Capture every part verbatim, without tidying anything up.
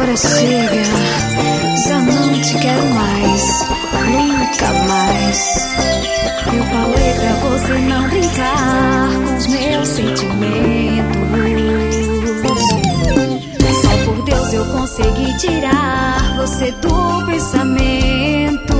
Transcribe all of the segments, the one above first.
Agora chega, já não te quero mais, nunca mais. Eu falei pra você não brincar com os meus sentimentos. Só por Deus eu consegui tirar você do pensamento.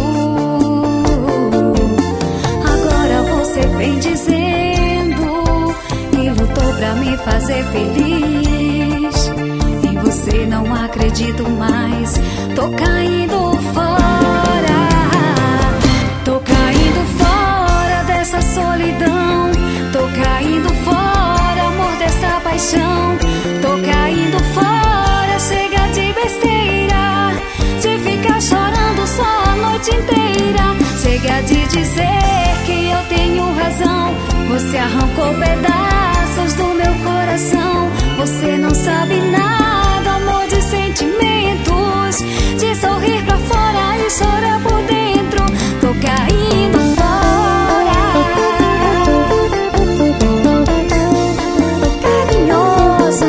Agora você vem dizendo que lutou pra me fazer feliz. Em você não acredito mais, tô caindo fora. Tô caindo fora dessa solidão. Tô caindo fora, amor, dessa paixão. Tô caindo fora, chega de besteira, de ficar chorando só a noite inteira. Chega de dizer que eu tenho razão. Você arrancou pedaços do meu coração. Você não sabe nada, amor, de sentimentos, de sorrir pra fora e chorar por dentro. Tô caindo fora. Carinhosa.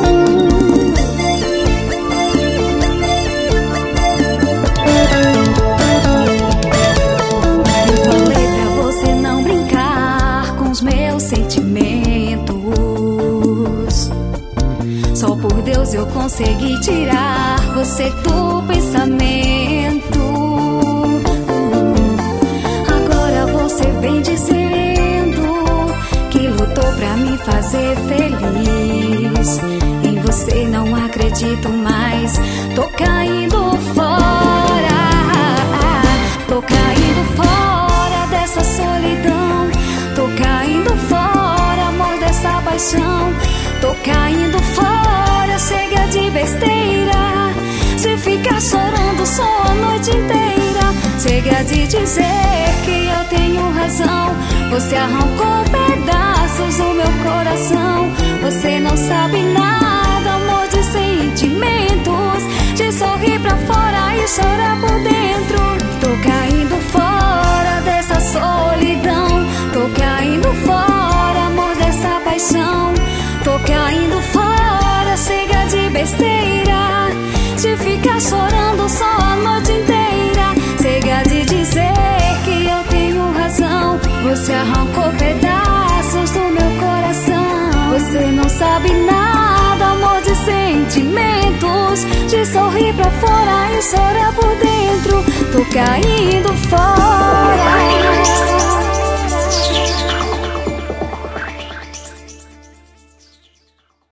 Eu falei pra você não brincar com os meus sentimentos. Só por Deus eu consegui tirar você do pensamento. Agora você vem dizendo que lutou pra me fazer feliz. Em você não acredito mais, tô caindo fora. Tô caindo fora dessa solidão. Tô caindo fora, amor, dessa paixão. Tô caindo fora, chega de besteira, de ficar chorando só a noite inteira. Chega de dizer que eu tenho razão. Você arrancou pedaços do meu coração. Você não sabe nada, amor, de sentimentos, de sorrir pra fora e chorar por dentro. Tô caindo fora dessa solidão. Tô caindo fora, amor, dessa paixão. Tô caindo fora, chega de besteira, de ficar chorando só a noite inteira. Chega de dizer que eu tenho razão. Você arrancou pedaços do meu coração. Você não sabe nada, amor, de sentimentos, de sorrir pra fora e chorar por dentro. Tô caindo fora.